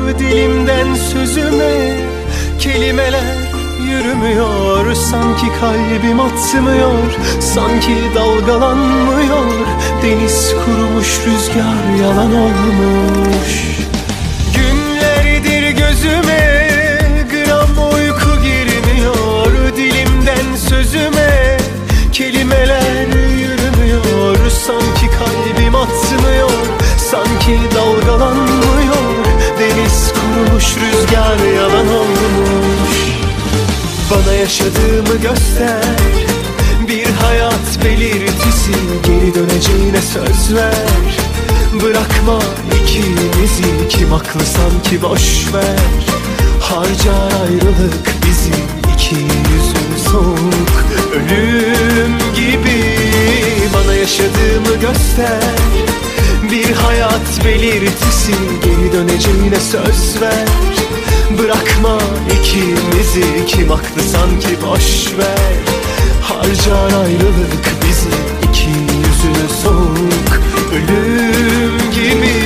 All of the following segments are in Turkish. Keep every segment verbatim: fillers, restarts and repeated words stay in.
dilimden sözüme. Kelimeler yürümüyor, sanki kalbim atmıyor, sanki dalgalanmıyor. Deniz kurumuş, rüzgar yalan olmuş. Günlerdir gözüme gram uyku girmiyor, dilimden sözüme. Kelimeler yürümüyor, sanki kalbim atmıyor, sanki dalgalanmıyor. Deniz kurumuş, rüzgar yalan olmuş. Bana yaşadığımı göster, bir hayat belirtisi. Geri döneceğine söz ver, bırakma ikimizi. Kim haklı sanki boşver, harcar ayrılık bizi. İki yüzün soğuk, ölüm gibi. Bana yaşadığımı göster, bir hayat belirtisi. Geri döneceğine söz ver, bırakma ikimizi. Kim haklı sanki boşver, harcar ayrılık bizi. İki yüzünü soğuk, ölüm gibi.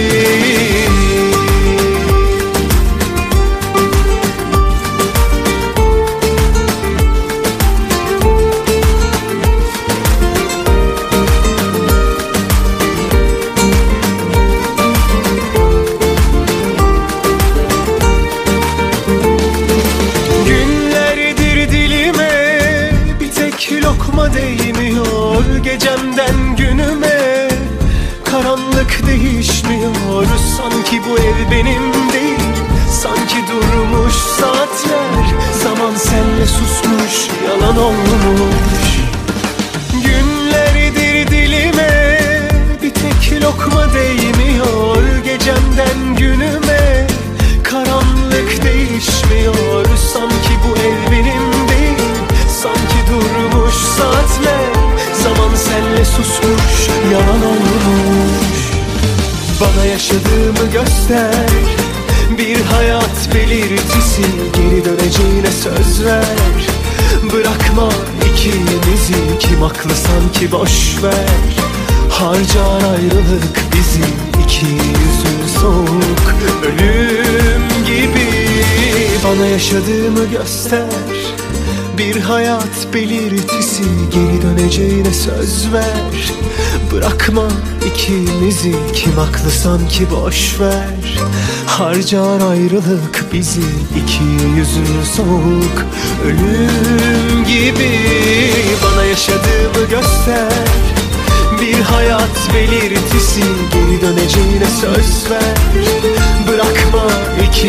Lokma değmiyor gecemden günüme. Karanlık değişmiyor, sanki bu ev benim değil. Sanki durmuş saatler, zaman senle susmuş, yalan olmuş. Günlerdir dilime bir tek lokma değmiyor gecemden günüme. Karanlık değişmiyor, sanki bu ev benim değil. Sanki durmuş saatler, zaman senle susmuş, yalan olmuş. Bana yaşadığımı göster, bir hayat belirtisi. Geri döneceğine söz ver, bırakma ikimizi. Kim haklı sanki boşver, harcar ayrılık bizi. İki yüzün soğuk, ölüm gibi. Bana yaşadığımı göster, bir hayat belirtisi. Geri döneceğine söz ver, bırakma ikimizi. Kim haklı sanki boşver, harcar ayrılık bizi. İki yüzün soğuk, ölüm gibi. Bana yaşadığımı göster, bir hayat belirtisi. Geri döneceğine söz ver, bırakma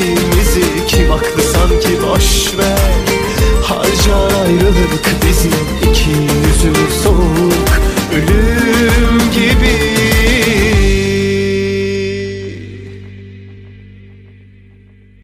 ikimizi. Kim haklı sanki boşver, harcar ayrılık bizi.